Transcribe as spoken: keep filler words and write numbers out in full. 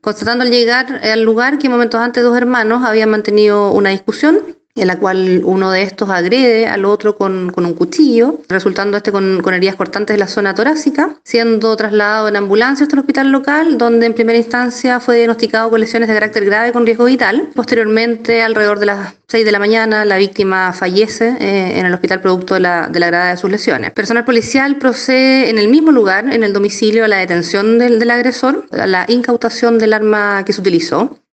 constatando al llegar al lugar que momentos antes dos hermanos habían mantenido una discusión en la cual uno de estos agrede al otro con, con un cuchillo, resultando este con, con heridas cortantes en la zona torácica, siendo trasladado en ambulancia hasta el hospital local, donde en primera instancia fue diagnosticado con lesiones de carácter grave con riesgo vital. Posteriormente, alrededor de las seis de la mañana, la víctima fallece eh, en el hospital producto de la, de la gravedad de sus lesiones. Personal policial procede en el mismo lugar, en el domicilio, a la detención del, del agresor, a la incautación del arma que se utilizó.